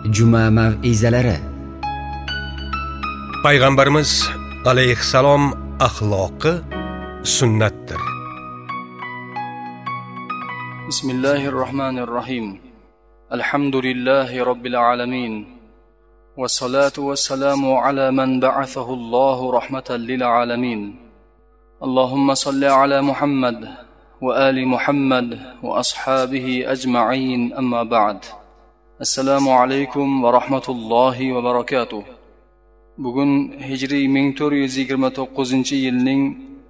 Juma mav'izalari. Payg'ambarimiz alayhissalom axloqi sunnatdir. Bismillahirrahmanirrahim. Alhamdulillahi robbil alamin. Wassalatu wassalamu ala man ba'athahu Allahu rahmatan lil alamin. Allahumma salli ala Muhammad wa ali Muhammad wa ashabihi ajma'in, amma ba'd. Assalomu alaykum va rahmatullohi va barakatuh. Bugun hijriy 1429-yilning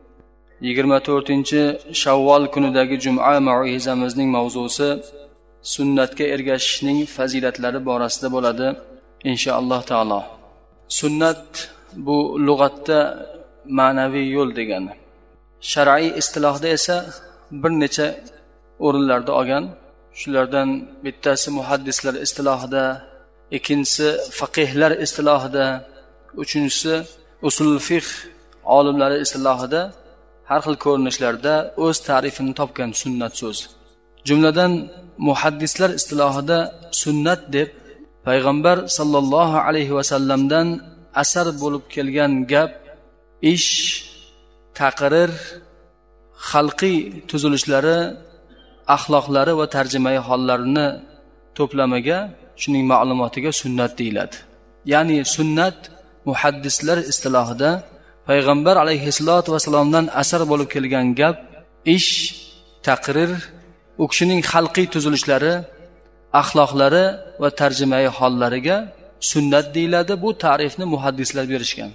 24-Shavvol kunidagi juma mav'izamizning mavzusi sunnatga ergashishning fazilatlari borasida bo'ladi inshaalloh taolo. Sunnat bu lug'atda ma'naviy yo'l degani. Shar'iy istilohda esa bir necha o'rinlarda olgan. Shulardan bittasi muhaddislar istilohida, ikkinchisi faqihlar istilohida, uchinchisi usul fiqh olimlari istilohida har xil ko'rinishlarda o'z ta'rifini topgan sunnat so'zi. Jumladan muhaddislar istilohida sunnat deb payg'ambar sallallohu alayhi va sallamdan asar bo'lib kelgan gap, ish, taqrir, xalqiy tuzilishlari, axloqlari va tarjimai hollarini to'plamiga, shuning ma'lumotiga sunnat deyiladi. Ya'ni sunnat muhaddislar istilohida payg'ambar alayhissalatu vasallamdan asar bo'lib kelgan gap, ish, taqrir, u kishining xalqiy tuzilishlari, axloqlari va tarjimai hollariga sunnat deyiladi. Bu ta'rifni muhaddislar berishgan.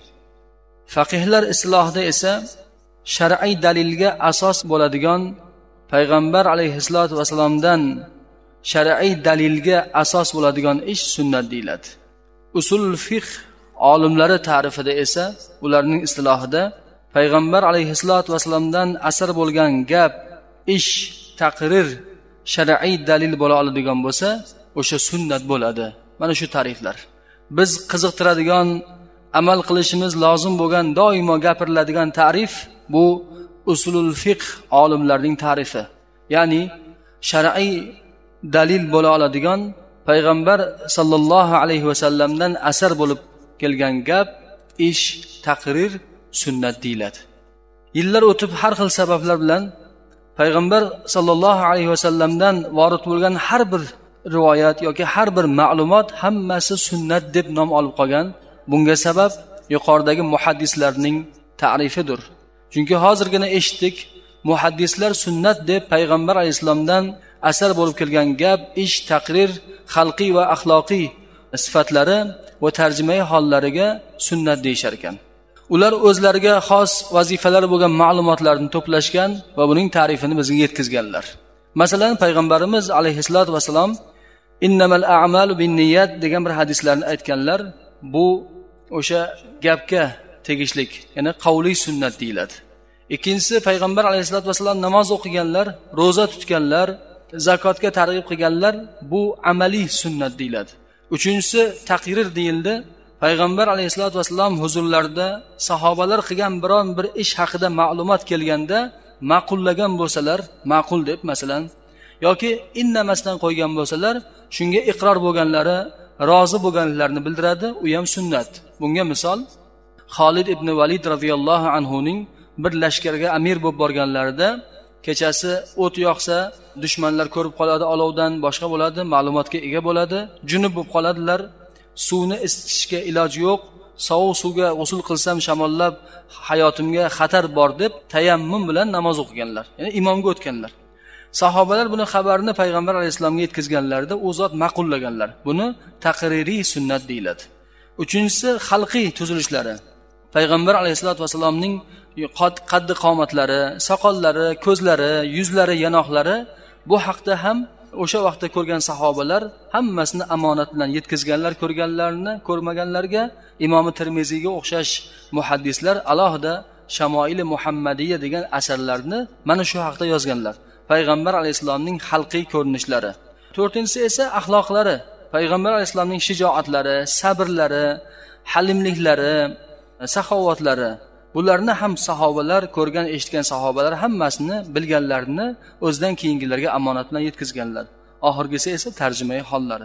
Faqihlar istilohida esa shar'iy dalilga asos bo'ladigan payg'ambar alayhissalatu vasallamdan shar'iy dalilga asos bo'ladigan ish sunnat deyiladi. Usul fiqh olimlari ta'rifida esa ularning istilohida payg'ambar alayhissalatu vasallamdan asar bo'lgan gap, ish, taqrir shar'iy dalil bo'la oladigan bo'lsa, o'sha sunnat bo'ladi. Mana shu ta'riflar. Biz qiziqtiradigan, amal qilishimiz lozim bo'lgan, doimo gapiriladigan ta'rif bu usulul fiqh olimlarining ta'rifi. Ya'ni shar'iy dalil bo'la oladigan payg'ambar sallallohu alayhi va sallamdan asar bo'lib kelgan gap, ish, taqrir sunnat deyiladi. Yillar o'tib har xil sabablar bilan payg'ambar sallallohu alayhi va sallamdan vorid bo'lgan har bir rivoyat yoki har bir ma'lumot hammasi sunnat deb nom olib qolgan. Bunga sabab yuqoridagi muhaddislarning ta'rifidir. Chunki hozirgina eshitdik, muhaddislar sunnat deb payg'ambar alayhisalomdan asar bo'lib kelgan gap, ish, taqrir, xalqiy va axloqiy sifatlari va tarjimai hollariga sunnat deyishar ekan. Ular o'zlariga xos vazifalari bo'lgan ma'lumotlarni to'plashgan va buning ta'rifini bizga yetkazganlar. Masalan, payg'ambarimiz alayhissalatu vasallam innamal a'malu binniyat degan bir hadislarni aytganlar. Bu o'sha gapga tegishlik, ya'ni qavliy sunnat deyiladi. Ikkinchisi, payg'ambar alayhissalatu vasallam namoz o'qiganlar, roza tutganlar, zakotga targ'ib qilganlar, bu amaliy sunnat deyiladi. Uchinchisi taqrir deyildi. Payg'ambar alayhissalatu vasallam huzurlarida sahobalar qilgan biron bir ish haqida ma'lumot kelganda ma'qullagan bo'lsalar, ma'qul deb masalan, yoki indamasdan qo'ygan bo'lsalar, shunga iqror bo'lganlari, rozi bo'lganlarini bildiradi, u ham sunnat. Bunga misol Xolid ibn Valid radhiyallohu anhuning bir lashkarga amir bo'lib borganlarida kechasi o't yoqsa, dushmanlar ko'rib qoladi, olovdan boshqa bo'ladi, ma'lumotga ega bo'ladi, junub bo'lib qoladilar, suvni isitishga iloji yo'q, sovuq suvga g'usl qilsam shamollab hayotimga xatar bor deb tayammum bilan namoz o'qiganlar, ya'ni imomga o'tganlar. Sahobalar buni xabarini payg'ambar alayhisolamga yetkazganlarida u zot ma'qullaganlar. Buni taqririy sunnat deyiladi. Uchinchisi xalqiy tuzilishlari. Payg'ambar alayhisolatu vasallamning qaddi qomatlari, soqollari, ko'zlari, yuzlari, yanoqlari, bu haqda ham o'sha vaqtda ko'rgan sahobalar hammasini amonat bilan yetkazganlar, ko'rganlarni ko'rmaganlarga. Imom Tirmiziyga o'xshash muhaddislar alohida Shamoil-i Muhammadiya degan asarlarni mana shu haqda yozganlar. Payg'ambar alayhisolamning xalqiy ko'rinishlari. To'rtinchisi esa axloqlari. Payg'ambar alayhisolamning shijoatlari, sabrlari, halimliklari, saxovatlari. Bularni ham sahobalar ko'rgan, eshitgan sahobalar hammasini bilganlarini o'zidan keyingilarga amonat bilan yetkazganlar. Oxirgisi esa tarjimai hollari.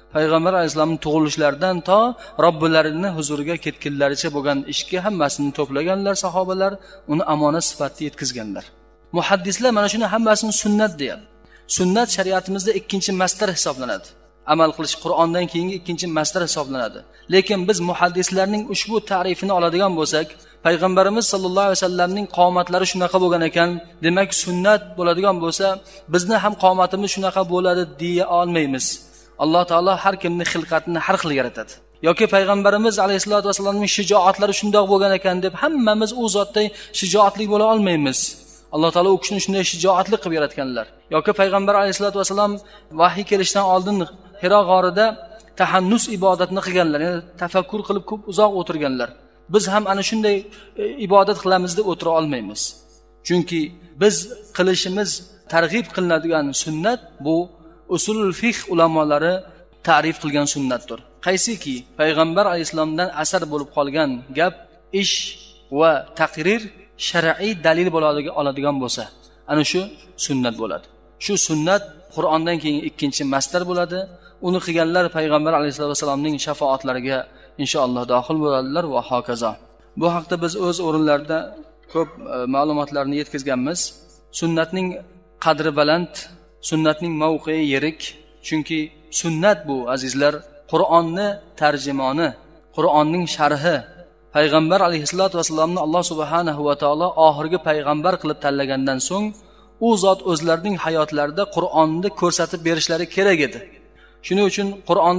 payg'ambar alayhissalomning tug'ilishlaridan to Robbilarini huzuriga ketganlaricha bo'lgan ishga hammasini to'plaganlar sahobalar, uni amonat sifatida yetkazganlar. Muhaddislar mana shuni hammasini sunnat deydi. Sunnat shariatimizda ikkinchi masdar hisoblanadi. Amal qilish Qur'ondan keyingi ikkinchi masdar hisoblanadi. Lekin biz muhaddislarning ushbu ta'rifini oladigan bo'lsak, payg'ambarimiz sollallohu alayhi vasallamning qomatlari shunaqa bo'lgan ekan, demak sunnat bo'ladigan bo'lsa, bizni ham qomatimiz shunaqa bo'ladi deya olmaymiz. Alloh taolo har kimning xilqatini har xil yaratadi. Yoki payg'ambarimiz alayhisolatu vasallamning shijoatlari shundoq bo'lgan ekan deb hammamiz u zotday shijoatli bo'la olmaymiz. Alloh taolo u kishini shunday shijoatli qilib yaratganlar. Yoki payg'ambar alayhisolatu vasallam vahiy kelishidan oldin Hiro g'orida tahannus ibodatini qilganlar, ya'ni tafakkur qilib ko'p uzoq o'tirganlar. Biz ham ana shunday ibodat qilamiz deb o'tira olmaymiz. Chunki biz qilishimiz targ'ib qilinadigan sunnat bu usulul fiqh ulamolari ta'rif qilgan sunnatdir. Qaysiki payg'ambar alayhisalomdan asar bo'lib qolgan gap, ish va taqrir shar'iy dalil oladigan bo'lsa, ana shu sunnat bo'ladi. Shu sunnat Qur'ondan keyin ikkinchi masdar bo'ladi. Uni qilganlar payg'ambar alayhisolatu vasallamning shafoatlariga inshaalloh daxil bo'ladilar va hokazo. Bu haqda biz o'z o'rinlarida ko'p ma'lumotlarni yetkazganmiz. Sunnatning qadri baland, sunnatning mavqei yirik. Chunki sunnat bu azizlar Qur'onni tarjimoni, Qur'onning sharhi. Payg'ambar alayhisolatu vasallamni Alloh subhanahu va taolo oxirgi payg'ambar qilib tanlagandan so'ng u zot o'zlarining hayotlarida Qur'onni ko'rsatib berishlari kerak edi. Shuning uchun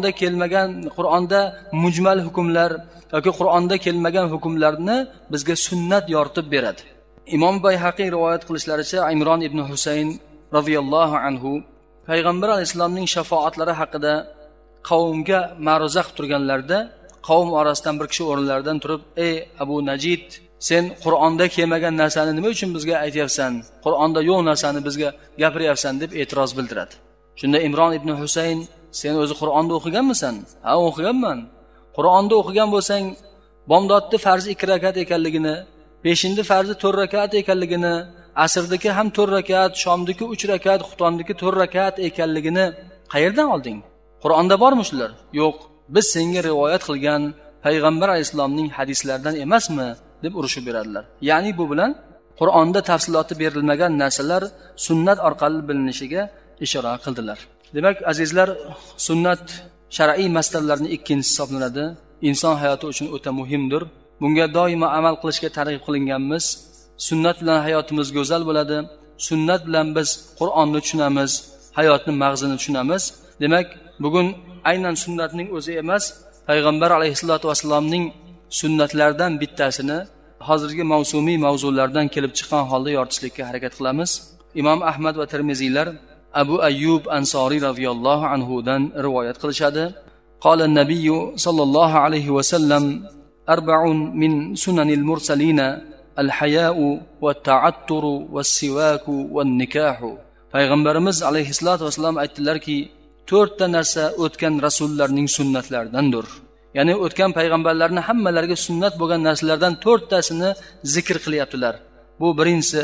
Qur'onda mujmal hukmlar yoki Qur'onda kelmagan hukmlarni bizga sunnat yoritib beradi. Imom Bayhaqiy rivoyat qilishlaricha Imron ibn Husayn radhiyallohu anhu payg'ambar alayhisolamning shafoatlari haqida qavmga ma'ruza qilib turganlarida, qavm orasidan bir kishi o'rinlaridan turib, "Ey Abu Najid, sen Qur'onda kelmagan narsani nima uchun bizga aytyapsan? Qur'onda yo'q narsani bizga gapiryapsan" deb e'tiroz bildiradi. Shunda Imron ibn Husayn, "Sen o'zi Qur'onda o'qiganmisan?" "Ha, o'qiganman." "Qur'onda o'qigan bo'lsang, bomdodni farzi 2 rakat ekanligini, peshinni farzi 4 rakat ekanligini, asrdagi ham 4 rakat, shomdagi 3 rakat, xuftondagi 4 rakat ekanligini qayerdan olding? Qur'onda bormi shular?" "Yo'q, biz senga rivoyat qilgan payg'ambar alayhisolamning hadislaridan emasmi?" deb urushib beradilar. Ya'ni bu bilan Qur'onda tafsiloti berilmagan narsalar sunnat orqali bilinishiga ishora qildilar. Demak, azizlar, sunnat shar'iy masalalarning ikkinchisi hisoblanadi. Inson hayoti uchun o'ta muhimdir. Bunga doimo amal qilishga targ'ib qilinganmiz. Sunnat bilan hayotimiz go'zal bo'ladi. Sunnat bilan biz Qur'onni tushunamiz, hayotning mag'zini tushunamiz. Demak, bugun aynan sunnatning o'zi emas, payg'ambar alayhisolatu vasallamning sunnatlaridan bittasini hozirgi mavsumiy mavzulardan kelib chiqqan holda yoritishlikka harakat qilamiz. Imom Ahmad va Tirmizilar Abu Ayyub Ansoriy radhiyallohu anhu dan rivoyat qilishadi. Qala an-nabiy sallallohu alayhi va sallam arba'un min sunanil mursalina al-haya'u wat-ta'atturu was-siwaku wan-nikahu. Payg'ambarimiz alayhisolatu vasallam aytdilarki, 4 ta narsa o'tgan rasullarning sunnatlaridandir. Ya'ni o'tgan payg'ambarlarning hammalariga sunnat bo'lgan narsalardan 4 tasini zikr qilyaptilar. Bu birinchisi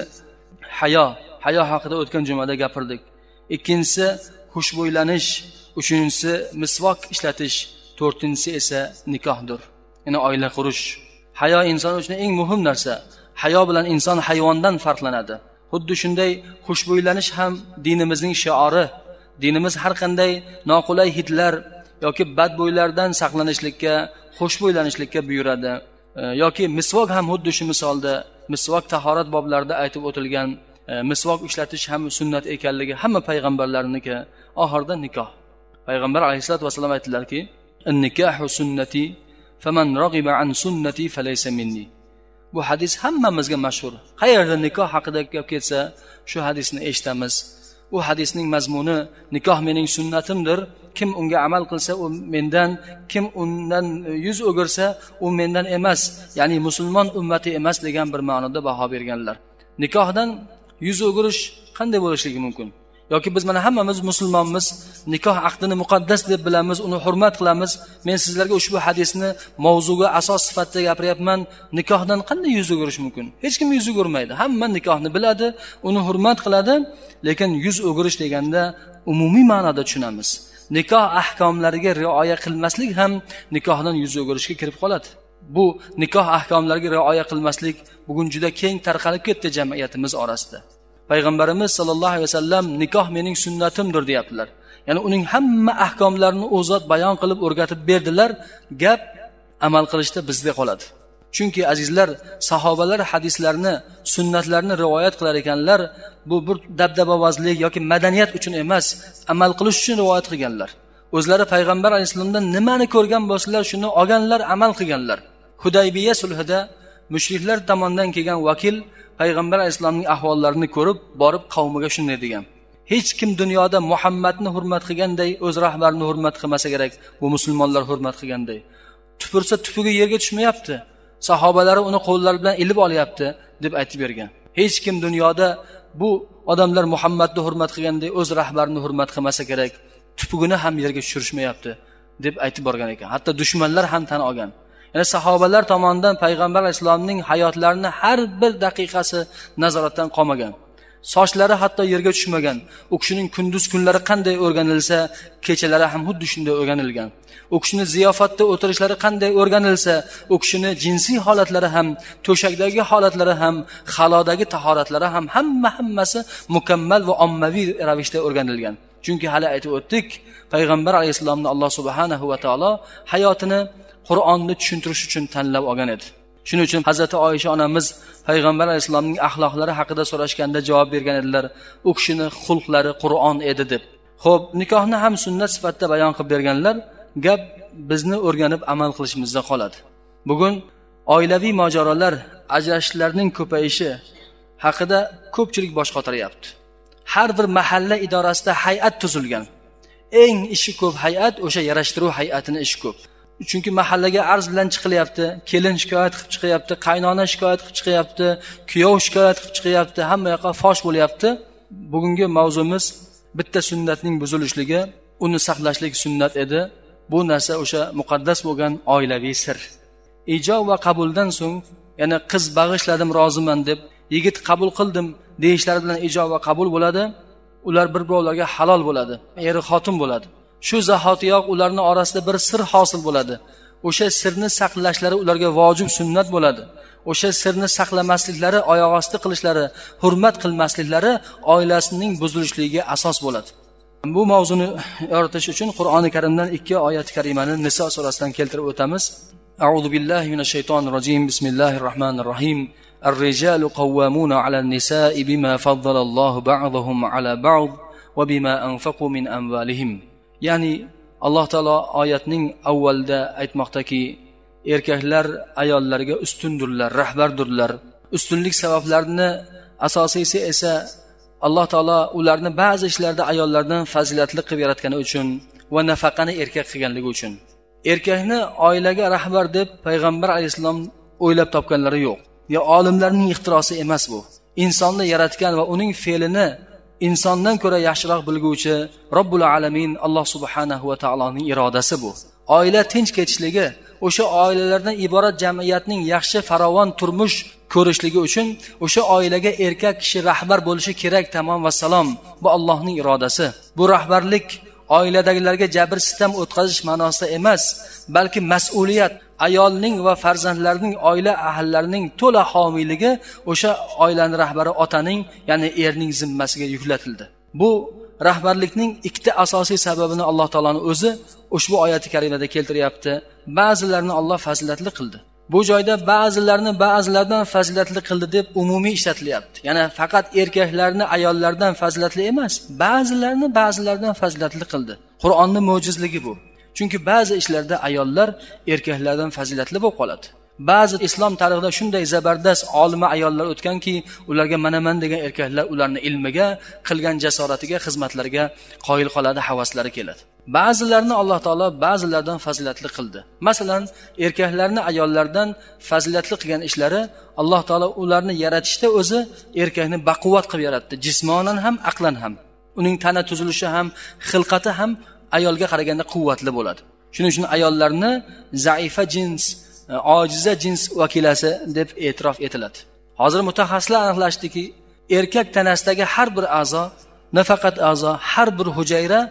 hayo haqida o'tgan jumada gapirdik. Ikkinchisi xushbo'ylanish, uchinchisi misvok ishlatish, to'rtinchisi esa nikohdir. Ya'ni oila qurish. Hayo inson uchun eng muhim narsa. Hayo bilan inson hayvondan farqlanadi. Xuddi shunday xushbo'ylanish ham dinimizning shiori. Dinimiz har qanday noqulay hidlar yoki badbo'ylardan saqlanishlikka, xushbo'ylanishlikka buyuradi. Yoki misvok ham xuddi shu misolda, misvok tahorat boblarida aytib o'tilgan, misvok ishlatish ham sunnat ekanligi hamma payg'ambarlarniki. Oxirida nikoh. Payg'ambar alayhisolatu vasallam aytdilarki, "An-nikahu sunnati, faman raghiba an sunnati falaysa minni." Bu hadis hammamizga mashhur. Qayerda nikoh haqida gap ketsa, shu hadisni eshitamiz. Bu hadisning mazmuni nikoh mening sunnatimdir. Kim unga amal qilsa u mendan, kim undan yuz o'girsa u mendan emas, ya'ni musulmon ummati emas degan bir ma'noda baho berganlar. Nikohdan yuz o'girish qanday bo'lishligi mumkin? Yoki biz mana hammamiz musulmonmiz, nikoh aqdini muqaddas deb bilamiz, uni hurmat qilamiz. Men sizlarga ushbu hadisni mavzuga asos sifatida gapiryapman. Nikohdan qanday yuz o'girish mumkin? Hech kim yuz o'girmaydi. Hamma nikohni biladi, uni hurmat qiladi, lekin yuz o'girish deganda umumiy ma'noda tushunamiz. nikoh ahkomlariga rioya qilmaslik ham nikohdan yuz o'girishga kirib qoladi. Bu nikoh ahkomlariga rioya qilmaslik bugun juda keng tarqalib ketdi jamiyatimiz orasida. Payg'ambarimiz sollallohu alayhi vasallam nikoh mening sunnatimdir deyaptilar. Ya'ni uning hamma ahkomlarini o'zot bayon qilib o'rgatib berdilar. Gap amal qilishda bizda qoladi. Chunki azizlar, sahobalar hadislarni, sunnatlarni rivoyat qilar ekanlar, bu bir dabdabavozlik yoki madaniyat uchun emas, amal qilish uchun rivoyat qilganlar. O'zlari payg'ambar alayhisolamdan nimani ko'rgan bo'lsalar, shuni olganlar, amal qilganlar. Hudaybiya sulhida mushriklar tomonidan kelgan vakil payg'ambar alayhisolamning ahvollarini ko'rib, borib qavmiga shunday degan: hech kim dunyoda Muhammadni hurmat qilganday o'z rahbarini hurmat qilmasa kerak, bu musulmonlar hurmat qilganday. Tupursa tupugi yerga tushmayapti. Sahobalari uni qo'llari bilan ilib olyapti deb aytib bergan. Hech kim dunyoda bu odamlar Muhammadni hurmat qilganday o'z rahbarini hurmat qilmasa kerak, tupugini ham yerga tushirishmayapti deb aytib borgan ekan. Hatto dushmanlar ham tan olgan. Ya'ni sahobalar tomonidan payg'ambar alayhisolamning hayotlarini har bir daqiqasi nazoratdan qolmagan. Sochlari hatto yerga tushmagan. U kishining kunduz kunlari qanday o'rganilsa, kechalari ham xuddi shunday o'rganilgan. U kishining ziyofatda o'tirishlari qanday o'rganilsa, u kishining jinsiy holatlari ham, to'shakdagi holatlari ham, halodagi tahoratlari ham hammasi mukammal va ommaviy ravishda o'rganilgan. Chunki hali aytib o'tdik, payg'ambar alayhisolamni Alloh subhanahu va taolo hayotini Qur'onni tushuntirish uchun tanlab olgan edi. Shuning uchun Hazrati Oysha onamiz payg'ambar alayhisolamning axloqlari haqida so'rashganda javob bergan edilar. U kishining xulqlari Qur'on edi deb. Xo'p, nikohni ham sunnat sifatida bayon qilib berganlar. Gap bizni o'rganib amal qilishimizda qoladi. Bugun oilaviy mojarolar, ajrashishlarning ko'payishi haqida ko'pchilik bosh qotiryapti. Har bir mahalla idorasida hay'at tuzilgan. Eng ishi ko'p hay'at o'sha yarashtiruv hay'atining ishi ko'p. Chunki mahallaga arz bilan chiqilyapti, kelin shikoyat qilib chiqyapti, qaynona shikoyat qilib chiqyapti, kuyov shikoyat qilib chiqyapti, hamma yoqqa fosh bo'lyapti. Bugungi mavzumiz bitta sunnatning buzilishligi, uni saqlashlik sunnat edi. Bu narsa o'sha muqaddas bo'lgan oilaviy sir. Ijob va qabuldan so'ng, ya'ni qiz bag'ishladim, roziman deb, yigit qabul qildim deyishlari bilan ijob va qabul bo'ladi. Ular bir-birovlarga halol bo'ladi, eri xotin bo'ladi. Shu zahotiyoq ularning orasida bir sir hosil bo'ladi. O'sha sirni saqlashlari ularga vojib sunnat bo'ladi. O'sha sirni saqlamasliklari, oyoq osti qilishlari, hurmat qilmasliklari oilasining buzilishligiga asos bo'ladi. Bu mavzuni yoritish uchun Qur'oni Karimdan 2 oyat karimani Niso surasidan keltirib o'tamiz. A'udhu billahi minash shaytonir rojim. Bismillahir rohmanir rohim. Ar-rijalu qawwamuna 'alan nisa'i bima faddalallohu ba'dahum 'ala ba'd va bima anfaqu min amwalihim. Ya'ni Alloh taolo oyatning avvalida aytmoqdaki, erkaklar ayollarga ustundurlar, rahbardurlar. Ustunlik sabablarini asosiysi esa Alloh taolo ularni ba'zi ishlarda ayollardan fazilatli qilib yaratgani uchun va nafaqani erkak qilganligi uchun. Erkakni oilaga rahbar deb payg'ambar alayhisalom o'ylab topganlari yo'q. Ya olimlarning ixtirosi emas bu. Insonni yaratgan va uning fe'lini insondan ko'ra yaxshiroq bilguvchi Robbul alamin Alloh subhanahu va taoloning irodasi bu. Oila tinch ketishligi, o'sha oilalardan iborat jamiyatning yaxshi farovon turmush ko'rishligi uchun o'sha oilaga erkak kishi rahbar bo'lishi kerak. Tamom va salom. Bu Allohning irodasi. Bu rahbarlik oiladagilarga jabr sitam o'tkazish ma'nosida emas, balki mas'uliyat, ayolning va farzandlarning, oila ahllarining to'la homiyligi o'sha oilaning rahbari otaning, ya'ni erning zimmasiga yuklatildi. Bu rahbarlikning ikkita asosiy sababini Alloh taolaning o'zi ushbu oyati karimada keltiryapti. Ba'zilarini Alloh fazilatli qildi. Bu joyda ba'zilardan fazilatli qildi deb umumiy ishlatilyapti. Ya'ni faqat erkaklarni ayollardan fazilatli emas, ba'zilardan fazilatli qildi. Qur'onning mo'jizligi bu. Chunki ba'zi ishlarda ayollar erkaklardan fazilatli bo'lib qoladi. Ba'zi islom tarixida shunday zabardast olima ayollar o'tganki, ularga mana degan erkaklar ularni ilmiga, qilgan jasoratiga, xizmatlariga qoyil qoladi, havaslari keladi. Ba'zilarini Alloh taolo ba'zilardan fazilatli qildi. Masalan, erkaklarni ayollardan fazilatli qilgan ishlari Alloh taolo ularni yaratishda o'zi erkakni baquvvat qilib yaratdi, jismonan ham, aqlan ham. Uning tana tuzilishi ham, xilqati ham ayolga qaraganda quvvatli bo'ladi. Shuning uchun ayollarni zaifa jins, ojiza jins vakilasi deb e'tirof etiladi. Hozir mutaxassislar aniqlashdiki, erkak tanasidagi har bir a'zo, nafaqat a'zo, har bir hujayra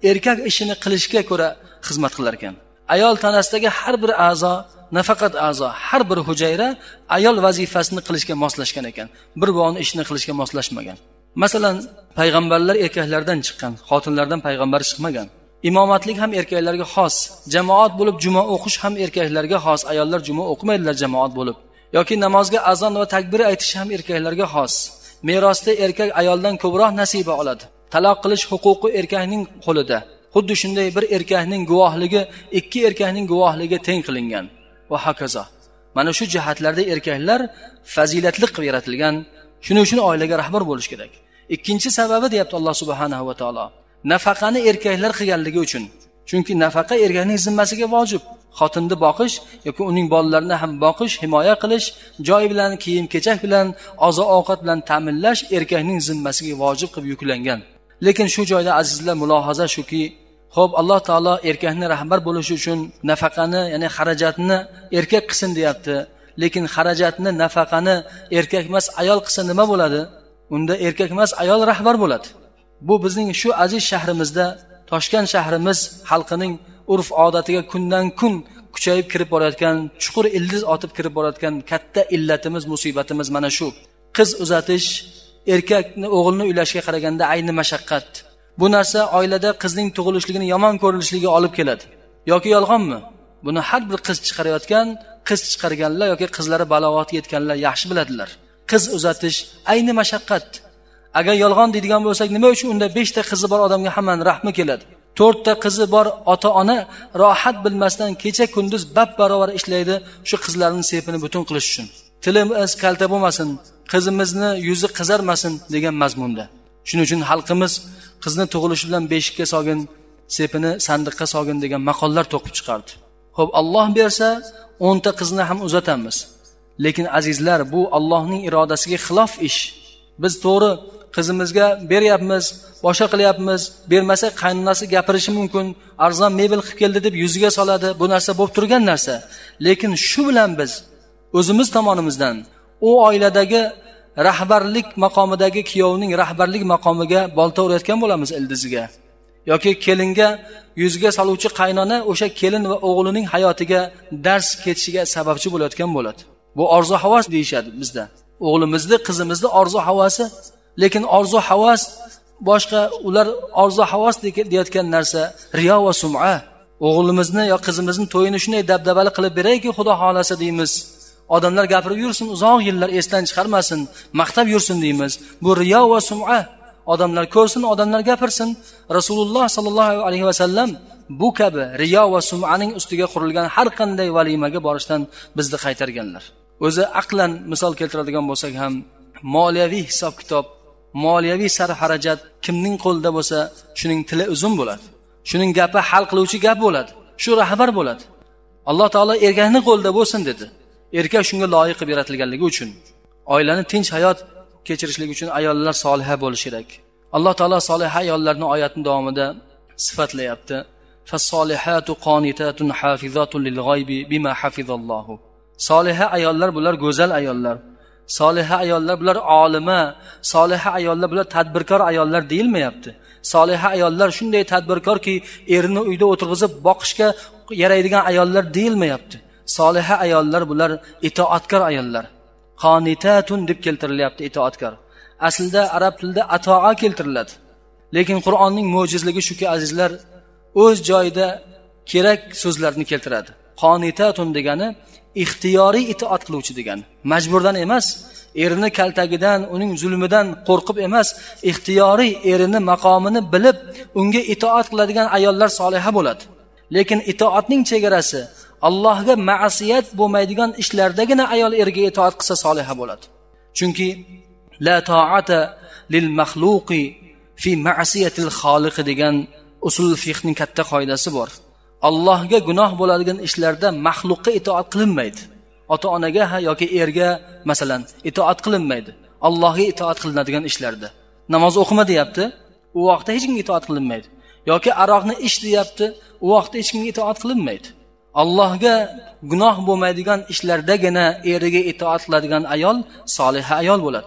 erkak ishini qilishga ko'ra xizmat qilar ekan. Ayol tanasidagi har bir a'zo, nafaqat a'zo, har bir hujayra ayol vazifasini qilishga moslashgan ekan. Bir birovni ishini qilishga moslashmagan. Masalan, payg'ambarlar erkaklardan chiqqan, xotinlardan payg'ambar chiqmagan. Imomatlik ham erkaklarga xos, jamoat bo'lib juma o'qish ham erkaklarga xos. Ayollar juma o'qimaydilar jamoat bo'lib. Yoki namozga azon va takbir aytish ham erkaklarga xos. Merosda erkak ayoldan ko'proq nasiba oladi. Taloq qilish huquqi erkakning qo'lida. Xuddi shunday bir erkakning guvohligi ikki erkakning guvohligiga teng qilingan va hokazo. Mana shu jihatlarda erkaklar fazilatli qilib yaratilgan. Shuning uchun oilaga rahbar bo'lish kerak. Ikkinchi sababi deyapti Alloh subhanahu va taolo. Nafaqani erkaklar qilganligi uchun. Chunki nafaqa erkakning zimmasiga vojib. Xotinni boqish yoki uning bolalarini ham boqish, himoya qilish, joy bilan, kiyim-kechak bilan, oziq-ovqat bilan ta'minlash erkakning zimmasiga vojib qilib yuklangan. Lekin shu joyda azizlar mulohaza shuki, xo'p, Alloh taolo erkakni rahbar bo'lishi uchun nafaqani, ya'ni xarajatni erkak qilsin deyapti. Lekin xarajatni, nafaqani erkak emas ayol qilsa nima bo'ladi? Unda erkak emas ayol rahbar bo'ladi. Bu bizning shu aziz shahrimizda, Toshkent shahrimiz xalqining urf-odatiga kundan kun kuchayib kirib borayotgan, chuqur ildiz otib kirib borayotgan katta illatimiz, musibatimiz mana shu. Qiz uzatish, erkakni o'g'ilni uylashga qaraganda ayni mashaqqat. Bu narsa oilada qizning tug'ilishligini yomon ko'rilishligiga olib keladi. Yoki yolg'onmi? Buni har bir qiz chiqarayotgan, qiz chiqarganlar yoki qizlari balog'atga yetganlar yaxshi biladilar. Qiz uzatish ayni mashaqqat. Agar yolg'on deydigan bo'lsak, nima uchun unda 5 ta qizi bor odamga hamon rahmi keladi? 4 ta qizi bor ota-ona rohat bilmasdan kecha kunduz bab barobar ishlaydi, shu qizlarning sepini butun qilish uchun. Tilimiz kalta bo'lmasin, qizimizni yuzi qizarmasin degan mazmunda. Shuning uchun xalqimiz qizni tug'ilishi bilan beshikka solgin, sepini sandiqqa solgin degan maqollar to'qib chiqardi. Xo'p, Alloh bersa 10 ta qizni ham uzatamiz. Lekin azizlar, bu Allohning irodasiga xilof ish. Biz to'g'ri qizimizga beryapmiz, boshqa qilyapmiz, bermasa qaynonasi gapirishi mumkin, arzon mebel qilib keldi deb yuziga soladi. Bu narsa bo'lib turgan narsa. Lekin shu bilan biz o'zimiz tomonimizdan u oiladagi rahbarlik maqomidagi kuyovning rahbarlik maqomiga bolta urayotgan bo'lamiz ildiziga. Yoki kelinga yuziga soluvchi qaynona o'sha kelin va o'g'lining hayotiga dars ketishiga sababchi bo'layotgan bo'ladi. Bu orzu havas deyshadi bizda. O'g'limizni, qizimizni orzu havasi, lekin orzu havas boshqa, ular orzu havas deyotgan narsa riyo va sum'a. O'g'limizni yo qizimizni to'yini shunday dabdabali qilib berayki, Xudo xolasa deymiz. Odamlar gapirib yursin, uzoq yillar esdan chiqarmasin, maqtab yursin deymiz. Bu riyo va sum'a. Odamlar ko'rsin, odamlar gapirsin. Rasululloh sallallohu alayhi va sallam bu kabi riyo va sum'aning ustiga qurilgan har qanday valimaga borishdan bizni qaytarganlar. O'zi aqlan misol keltiradigan bo'lsak ham, moliyaviy hisob-kitob, moliyaviy sarf-xarajat kimning qo'lida bo'lsa, shuning tili uzun bo'ladi. Shuning gapi hal qiluvchi gap bo'ladi. Shu rahbar bo'ladi. Alloh taolo erkakning qo'lida bo'lsin dedi. Erkak shunga loyiq qilib yaratilganligi uchun, oilani tinch hayot kechirishligi uchun ayollar soliha bo'lishi kerak. Alloh taolo soliha ayollarning oyatining davomida sifatlayapti. Fas-solihatu qanitatun hafizatun lil-g'aybi bima hafizallohu. Soliha ayollar bular go'zal ayollar. Soliha ayollar bular olima, soliha ayollar bular tadbirkor ayollar deyilmayapti. Soliha ayollar shunday tadbirkorki, erini uyda o'tirg'izib boqishga yaraydigan ayollar deyilmayapti. Soliha ayollar bular itoatkor ayollar. Qanitatun deb keltirilyapti, itoatkor. Aslida arab tilida atoa keltiriladi. Lekin Qur'onning mo'jizligi shuki azizlar, o'z joyida kerak so'zlarni keltiradi. Qanitatun degani ixtiyoriy itoat qiluvchi degani. Majburdan emas, erini kaltagidan, uning zulmidan qo'rqib emas, ixtiyoriy erini maqomini bilib, unga itoat qiladigan ayollar soliha bo'ladi. Lekin itoatning chegarasi Allohga ma'siyat bo'lmaydigan ishlardagina ayol erga itoat qilsa soliha bo'ladi. Chunki la ta'ata lil makhluqi fi ma'siyatil xoliq degan usul fiqhning katta qoidasi bor. Allohga gunoh bo'ladigan ishlarda maxluqqa itoat qilinmaydi. Ota-onaga yoki erga masalan itoat qilinmaydi. Allohga itoat qilinadigan ishlarda. Namoz o'qima deyapti, u vaqtda hech kimga itoat qilinmaydi. Yoki aroqni ich deyapti, u vaqtda hech kimga itoat qilinmaydi. Allohga gunoh bo'lmaydigan ishlardagina eriga itoat qiladigan ayol soliha ayol bo'ladi.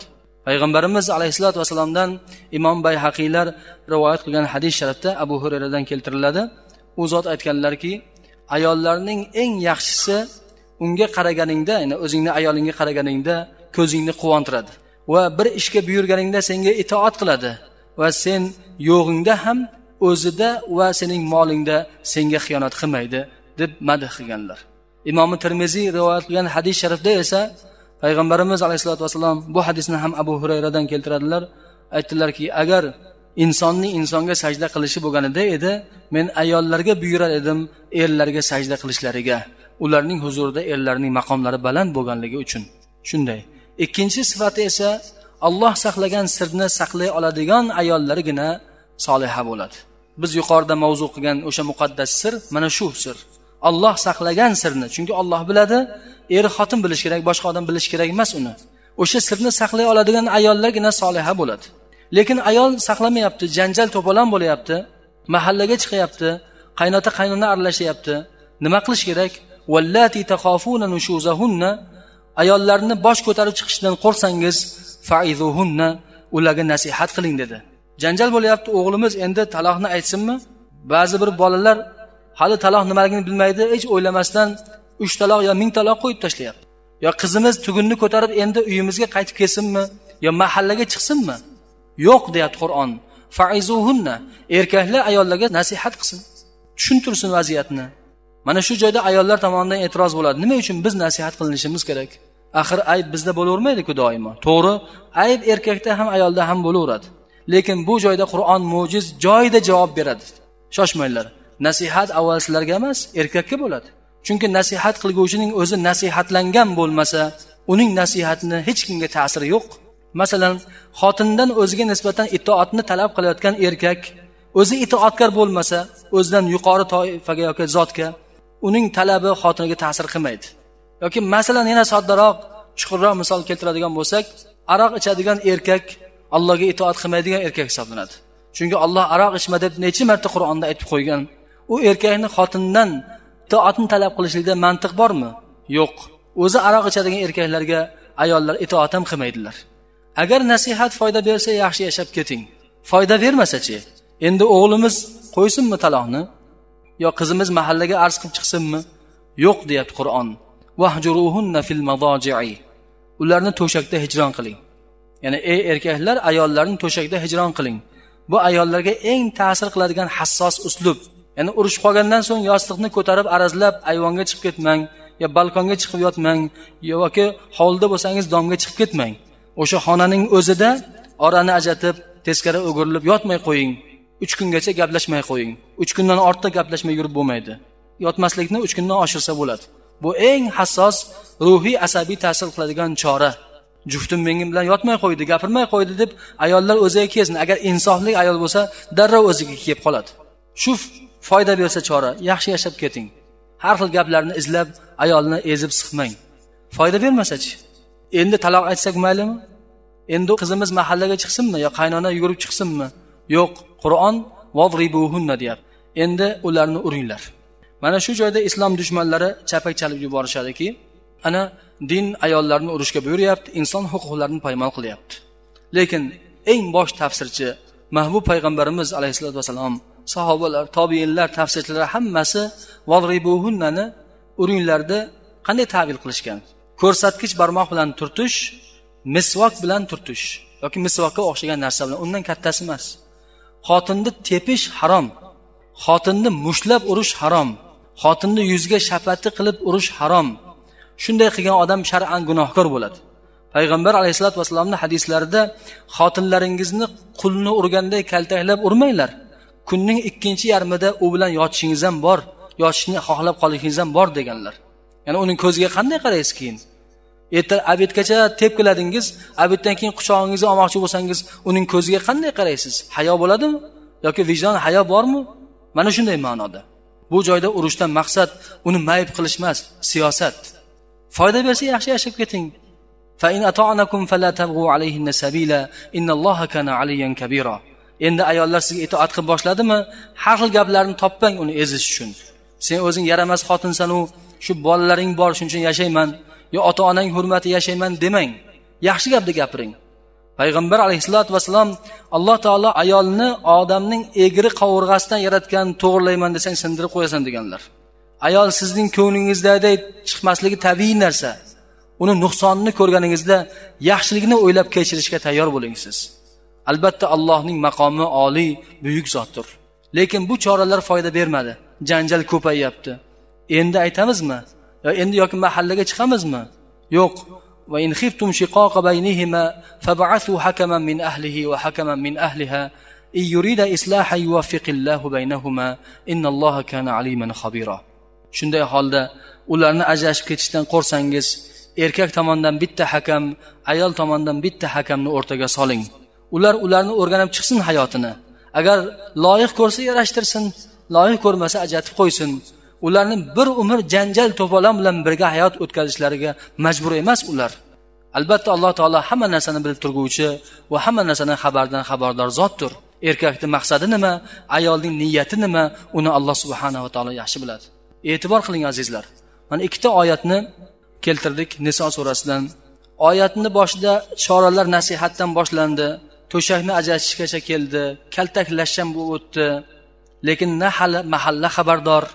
Payg'ambarimiz alayhisolatu vasallamdan Imom Bayhaqiylar rivoyat qilgan hadis sharifda Abu Hurayradan keltiriladi. U zot aytganlarki, ayollarning eng yaxshisi unga qaraganingda, ya'ni o'zingni ayolingga qaraganingda ko'zingni quvontiradi va bir ishga buyurganingda senga itoat qiladi va sen yo'g'ingda ham o'zida va sening molingda senga xiyonat qilmaydi deb madh qilganlar. Imom Tirmiziy rivoyat qilgan hadis sharifda esa Payg'ambarimiz alayhisolatu vasallam bu hadisni ham Abu Hurayradan keltiradilar. Aytdilarki, agar insonning insonga sajda qilishi bo'lganida edi, men ayollarga buyurar edim erlarga sajda qilishlariga. Ularning huzurida erlarning maqomlari baland bo'lganligi uchun. Shunday. Ikkinchi sifati esa Alloh saqlagan sirni saqlay oladigan ayollargina soliha bo'ladi. Biz yuqorida mavzu qilgan o'sha muqaddas sir mana shu sir. Alloh saqlagan sirni, chunki Alloh biladi, er xotin bilish kerak, boshqa odam bilish kerak emas uni. O'sha sirni saqlay oladigan ayollargina soliha bo'ladi. Lekin ayol saqlamayapti, janjal to'polon bo'layapti, mahallaga chiqyapti, qaynota qaynona aralashyapti. Nima qilish kerak? Wallati takhafuna nushuzahunna, ayollarni bosh ko'tarib chiqishidan qo'rsangiz, fa'izuhunna, ularga nasihat qiling dedi. Janjal bo'layapti, o'g'limiz endi taloqni aytsinmi? Ba'zi bir bolalar hali taloq nimaligini bilmaydi, hech o'ylamasdan 3 taloq yo 1000 taloq qo'yib tashlayapti. Yo qizimiz tugunni ko'tarib endi uyimizga qaytib kelsinmi, yo mahallaga chiqsinmi? Yo'q deyapti Qur'on. Fa'izuhunna, erkaklar ayollarga nasihat qilsin, tushuntirsin vaziyatni. Mana shu joyda ayollar tomonidan e'tiroz bo'ladi. Nima uchun biz nasihat qilinishimiz kerak? Axir ayb bizda bo'lavermaydi-ku doimo. To'g'ri, ayb erkakda ham ayolda ham bo'laveradi. Lekin bu joyda Qur'on mo'jiz joyida javob beradi. Shoshmanglar. Nasihat avval sizlarga emas, erkakka bo'ladi. Chunki nasihat qilguvchining o'zi nasihatlangan bo'lmasa, uning nasihatini hech kimga ta'siri yo'q. Masalan, xotindan o'ziga nisbatan itoatni talab qilayotgan erkak o'zi itoatkor bo'lmasa, o'zidan yuqori toifaga yoki zotga uning talabi xotiniga ta'sir qilmaydi. Yoki masalan yana soddaroq, chuqurroq misol keltiradigan bo'lsak, aroq ichadigan erkak Allohga itoat qilmaydigan erkak hisoblanadi. Chunki Alloh aroq ichma deb necha marta Qur'onda aytib qo'ygan. U erkakni xotindan itoatni talab qilishlikda mantiq bormi? Yo'q. O'zi aroq ichadigan erkaklarga ayollar itoat ham qilmaydilar. Agar nasihat foyda bersa, yaxshi yashab keting. Foyda bermasa-chi? Endi o'g'limiz qo'ysinmi taloqni? Yo qizimiz mahallaga arz qilib chiqsinmi? Yo'q deyapti Qur'on. Wahjuruhunna fil madaji'i. Ularni to'shakda hijron qiling. Ya'ni ey erkaklar, ayollarni to'shakda hijron qiling. Bu ayollarga eng ta'sir qiladigan hassos uslub. Ya'ni urush qolgandan so'ng yostiqni ko'tarib arazlab ayvonga chiqib ketmang, yo balkonga chiqib yotmang, yoki hovlida bo'lsangiz domga chiqib ketmang. O'sha xonaning o'zida orani ajratib, teskari o'girilib yotmay qo'ying. 3 kungacha gaplashmay qo'ying. 3 kundan ortiq gaplashmay yurib bo'lmaydi. Yotmaslikni 3 kundan oshirsa bo'ladi. Bu eng hassos, ruhiy, asabiy ta'sir qiladigan chora. Juftim menga bilan yotmay qo'ydi, gapirmay qo'ydi deb ayollar o'ziga kelsin. Agar insofli ayol bo'lsa, darrov o'ziga kelib qoladi. Shu foyda bersa chora, yaxshi yashab keting. Har xil gaplarni izlab ayolni ezib siqmang. Foyda bermasa-chi? Endi taloq aytsak maylimi? Endi qizimiz mahallaga chiqsinmi yo qaynona yugurib chiqsinmi? Yo'q, Qur'on wadribuhunna deyapti. Endi ularni uringlar. Mana shu joyda islom dushmanlari chapak chalib yuborishadiki, ana din ayollarni urishga buyuryapti, inson huquqlarini poymol qilyapti. Lekin eng bosh tafsirchi Mahbub payg'ambarimiz alayhisolatu vasallam, sahobalar, tobiinlar, tafsirchilar hammasi wadribuhunnani uringlarda qanday ta'bir qilishgan? Ko'rsatkich barmoq bilan turtish, misvok bilan turtish yoki misvokka o'xshagan narsa bilan, undan kattasi emas. Xotinni tepish harom. Xotinni mushlab urish harom. Xotinni yuzga shapati qilib urish harom. Shunday qilgan odam shar'an gunohkor bo'ladi. Payg'ambar alayhisolatu vasallamning hadislarida xotinlaringizni qulni urganday kaltaklab urmanglar. Kunning ikkinchi yarmida u bilan yotishingiz ham bor, yotishni xohlab qolishingiz ham bor deganlar. Ya'ni uning ko'ziga qanday qaraysiz keyin? Erta abidgacha tepkiladingiz, abiddan keyin quchog'ingizni olmoqchi bo'lsangiz, uning ko'ziga qanday qaraysiz? Hayo bo'ladimi? Yoki vijdon, hayo bormi? Mana shunday ma'noda. Bu joyda urushdan maqsad uni mayib qilish emas, siyosat. Foyda bersa yaxshi yashab keting. Fa in ata'anakum fala tabghu alayhinna sabila, innalloha kana aliyan kabira. Endi ayollar sizga itoat qilib boshladimi? Har xil gaplarni toppang uni ezish uchun. Sen o'zing yaramas xotinsan, u shu bolalaring bor, shuning uchun yashayman, yo ota-onang hurmati yashayman demang. Yaxshi gapni gapiring. Payg'ambar alayhisolatu vasallam Alloh taolo ayolni odamning egri qovurg'asidan yaratgan, to'g'rilayman desang sindirib qo'yasan deganlar. Ayol sizning ko'nglingizdagidek chiqmasligi tabiiy narsa. Uni nuqsonini ko'rganingizda yaxshiligini o'ylab kechirishga tayyor bo'ling siz. Albatta Allohning maqomi oliy, buyuk zotdir. Lekin bu choralar foyda bermadi. Janjal ko'payyapti. Endi aytamizmi? Endi yoki mahallaga chiqamizmi? Yo'q. Va in khiftum shiqaqa baynihima fab'athu hakaman min ahlihi va hakaman min ahliha in yurida islahan yuwaffiqillahu baynahuma innalloha kana aliman khabira. Shunday holda ularni ajrashib ketishdan qo'rsangiz, erkak tomonidan bitta hakam, ayol tomonidan bitta hakamni o'rtaga soling. Ularni o'rganib chiqsin hayotini. Agar loyiq ko'rsa yarashtirsin, loyiq ko'rmasa ajratib qo'ysin. Ularni bir umr janjal to'polon bilan birga hayot o'tkazishlariga majbur emas ular. Albatta Alloh taolo hamma narsani bilib turguvchi va hamma narsadan xabardor zotdir. Erkakning maqsadi nima, ayolning niyati nima, uni Alloh subhanahu va taolo yaxshi biladi. E'tibor qiling azizlar. Mana ikkita oyatni keltirdik Niso surasidan. Oyatning boshida choralar nasihatdan boshlandi. To'shakni ajratishgacha keldi, kaltaklashgan bu o'tdi. Lekin na hali mahalla xabardor,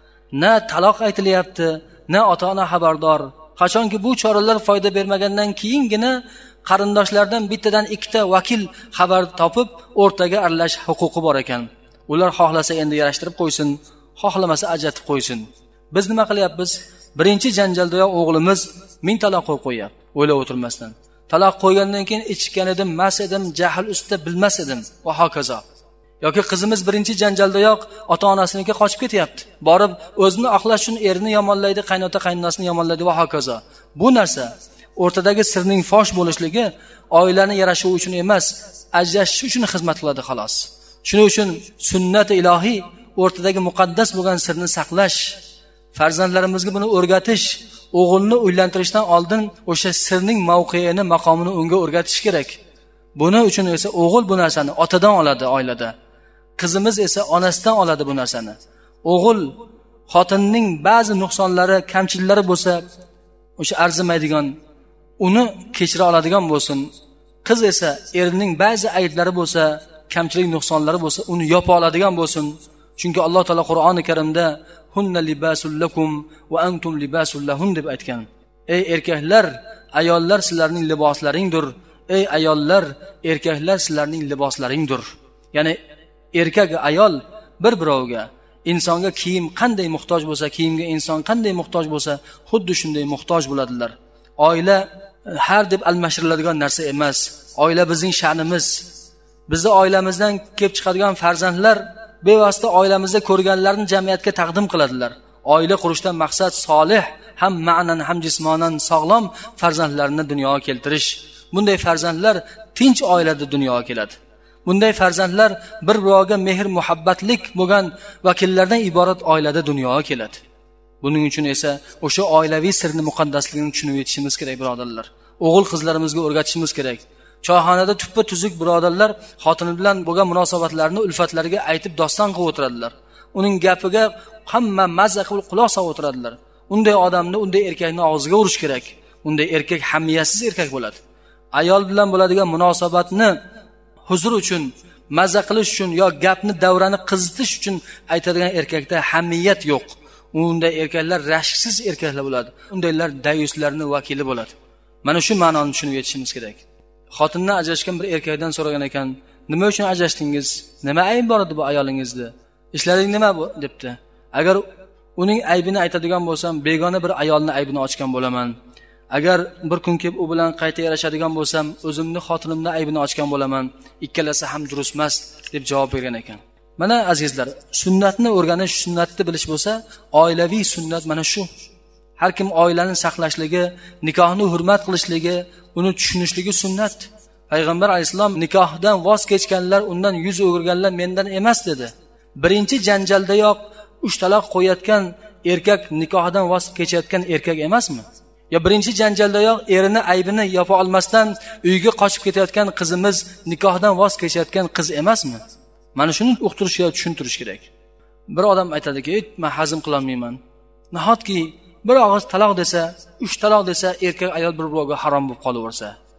na taloq aytilyapti, na ota-ona xabardor. Qachonki bu choralar foyda bermagandan keyingina qarindoshlardan bittadan ikkita vakil xabar topib, o'rtaga aralash huquqi bor ekan. Ular xohlasa endi yarashtirib qo'ysin, xohlamasa ajratib qo'ysin. Biz nima qilyapmiz? Birinchi janjaldayoq o'g'limiz 1000 taloq qo'yib, o'ylab o'tirmasdan. Taloq qo'ygandan keyin ichgan edim, mas edim, jahl ustida bilmas edim va hokazo. Yoki qizimiz birinchi janjaldayoq ota-onasinikiga qochib ketyapti. Borib o'zini oqlash uchun erini yomonlaydi, qaynota qaynonasini yomonlaydi va hokazo. Bu narsa o'rtadagi sirning fosh bo'lishligi oilani yarashuvi uchun emas, ajrashish uchun xizmat qiladi xolos. Shuning uchun sunnat ilohiy o'rtadagi muqaddas bo'lgan sirni saqlash, farzandlarimizga buni o'rgatish, o'g'ilni uylantirishdan oldin o'sha sirning mavqeini, maqomini unga o'rgatish kerak. Buning uchun esa o'g'il bu narsani otadan oladi oilada. Qizimiz esa onasidan oladi bu narsani. O'g'il xotinning ba'zi nuqsonlari, kamchiliklari bo'lsa, o'sha arzimaydigan, uni kechira oladigan bo'lsin. Qiz esa erining ba'zi ayblari bo'lsa, kamchilik nuqsonlari bo'lsa, uni yopa oladigan bo'lsin. Chunki Alloh taolo Qur'oni Karimda hunna libasul lakum va antum libasul lahun deb aytgan. Ey erkaklar, ayollar sizlarning liboslaringdir. Ey ayollar, erkaklar sizlarning liboslaringdir. Ya'ni erkak ayol bir-birovga, insonga kiyim qanday muhtoj bo'lsa, kiyimga inson qanday muhtoj bo'lsa, xuddi shunday muhtoj bo'ladilar. Oila har deb almashtiriladigan narsa emas. Oila bizning sha'nimiz. Bizni oilamizdan kelib chiqadigan farzandlar bevosita oilamizda ko'rganlarni jamiyatga taqdim qiladilar. Oila qurishdan maqsad solih, ham ma'nan ham jismonan sog'lom farzandlarni dunyoga keltirish. Bunday farzandlar tinch oilada dunyoga keladi. Bunday farzandlar bir-biroviga mehr, muhabbatlik bo'lgan vakillardan iborat oilada dunyoga keladi. Buning uchun esa o'sha oilaviy sirni muqaddasligini tushunib yetishimiz kerak, birodarlar. O'g'il qizlarimizga o'rgatishimiz kerak. Choyxonada tuppa tuzuk birodarlar xotini bilan bo'lgan munosabatlarni, ulfatlariga aytib doston qilib o'tiradilar. Uning gapiga hamma mazza qilib quloq solib o'tiradilar. Unday odamni, unday erkakni og'ziga urish kerak. Unday erkak hamiyatsiz erkak bo'ladi. Ayol bilan bo'ladigan munosabatni huzur uchun, mazza qilish uchun yo gapni davrani qizitish uchun aytadigan erkakda hamiyat yo'q. Unday erkaklar rashksiz erkaklar bo'ladi. Undaylar dayuslarning vakili bo'ladi. Mana shu ma'noni tushunib yetishimiz kerak. Xotindan ajrashgan bir erkakdan so'ragan ekan, nima uchun ajrashdingiz? Nima ayb bor edi bu ayolingizda? Ishlaring nima bu debdi. Agar uning aybini aytadigan bo'lsam, begona bir ayolning aybini ochgan bo'laman. Agar bir kun kelib u bilan qayta yarashadigan bo'lsam, o'zimni xotinimning aybini ochgan bo'laman. Ikkalasi ham durust emas deb javob bergan ekan. Mana azizlar, sunnatni o'rganish, sunnatni bilish bo'lsa, oilaviy sunnat mana shu. Har kim oilani saqlashligi, nikohni hurmat qilishligi, uni tushunishligi sunnat. Payg'ambar alayhisalom nikohdan voz kechganlar, undan yuz o'girganlar mendan emas dedi. Birinchi janjaldayoq 3 taloq qo'yayotgan erkak nikohdan voz kechayotgan erkak emasmi? Ya birinchi janjaldayoq erini aybini yopa olmasdan uyga qochib ketayotgan qizimiz nikohdan voz kechayotgan qiz emasmi? Mana shuni uqtirish yoki tushuntirish kerak. Bir odam aytadiki, "Men hazm qila olmayman." Nahotki bir og'iz taloq desa, 3 taloq desa, erkak ayol bir-biriga harom bo'lib qolaversa.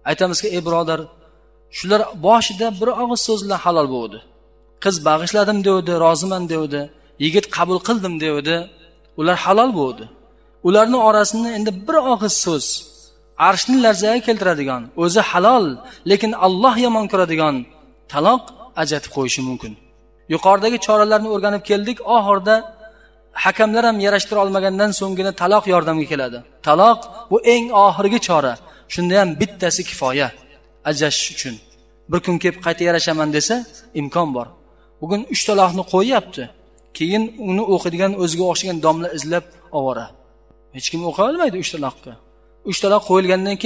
aytamizki, ey birodar, shular boshida bir og'iz so'z bilan halol bo'ldi. Qiz bag'ishladim dedi, roziman dedi, yigit qabul qildim dedi, ular halol bo'ldi. Ularning orasida endi bir og'iz so'z arshni larzaga keltiradigan, o'zi halol, lekin Alloh yomon ko'radigan taloq ajratib qo'yishi mumkin. Yuqoridagi choralarni o'rganib keldik, oxirida hakamlar ham yarashtira olmagandan so'nggina taloq yordamga keladi. Taloq bu eng oxirgi chora. Shunda ham bittasi kifoya ajrashish uchun. Bir kun kelib qayta yarashaman desa, imkon bor. Bugun 3 taloqni qo'yapti. Keyin uni o'qidigan o'ziga o'xshagan domla izlab ovora. Hech kim o'qiy olmaydi 3 taloqqa. 3 taloq qo'yilgandan keyin